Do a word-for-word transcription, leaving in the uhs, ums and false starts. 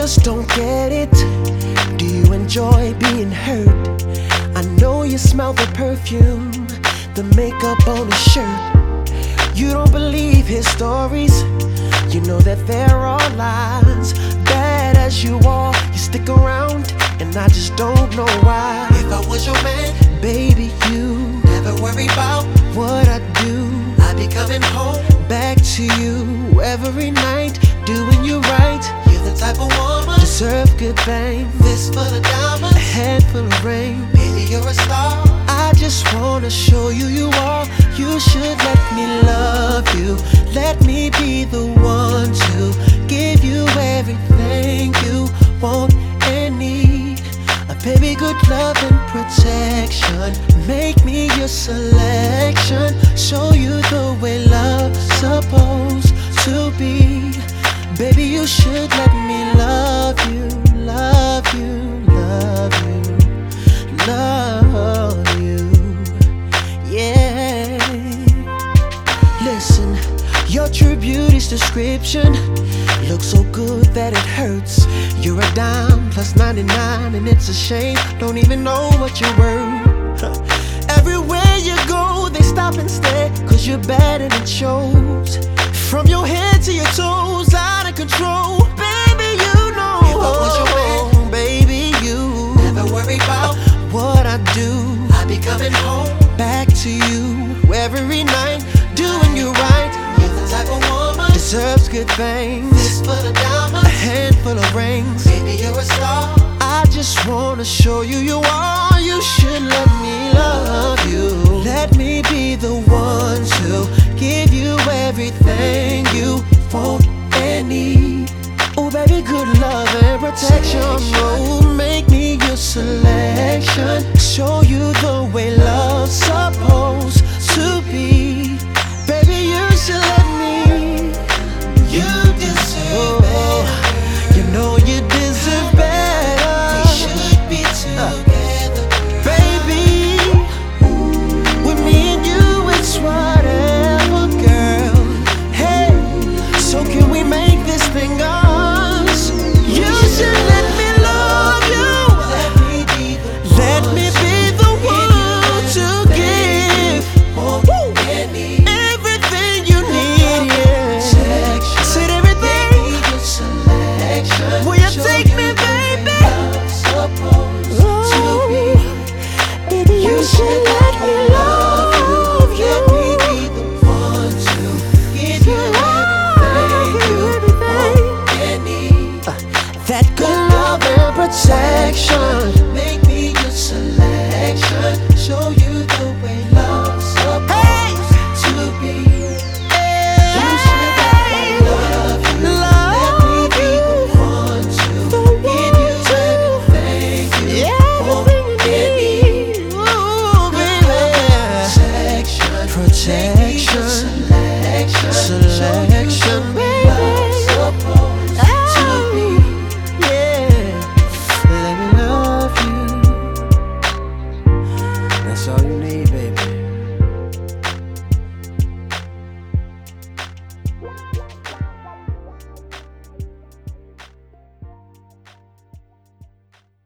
just don't get it. Do you enjoy being hurt? I know you smell the perfume, the makeup on his shirt. You don't believe his stories, you know that there are lies. Bad as you are, you stick around, and I just don't know why. If I was your man, baby, you never worry about what I do. I'd be coming home back to you every night, doing you right. You're the type of woman deserve good things. Fist full of diamonds, a handful of rain. Baby, you're a star. I just wanna show you you are. You should let me love you. Let me be the one to give you everything you want and need. A baby, good love and protection. Make me your selection. Show you the way love's supposed to be. Baby, you should let me love you, love you, love you, love you, yeah. Listen, your true beauty's description looks so good that it hurts. You're a dime plus ninety-nine, and it's a shame, don't even know what you're worth. Everywhere you go, they stop and stare, cause you're bad and it shows. From your head to your toes, out of control. Baby, you know. If I was your man, baby, you never worry about what I do. I'd be coming home back to you every night, doing you right. You're the type of woman deserves good things. Fist full of diamonds, a handful of rings. Baby, you're a star. I just wanna show you you are. You should let me love you. Let me be the one to give you everything you want and need. Oh baby, good love and protection. Oh, make me your selection. Show you the way love's supposed to be. Baby, you should let me. You deserve better. You know you deserve better. We should be together, baby. With me and you, it's whatever, girl. Hey, so can we make this thing us? You should let me love you. Let me be the Let me be the one to give Woo. everything you need. Yeah. Said everything. Your selection. Will you Show take you me, the way baby? love's supposed to be. Baby, you should let me love you. Let me be the one to give you everything you want and need. That good love and protection. Make me your selection. Show you the way love's supposed to be. You should let me love you. Let me be the one to give you everything you want and need. Ooh, baby. Protection. Protect.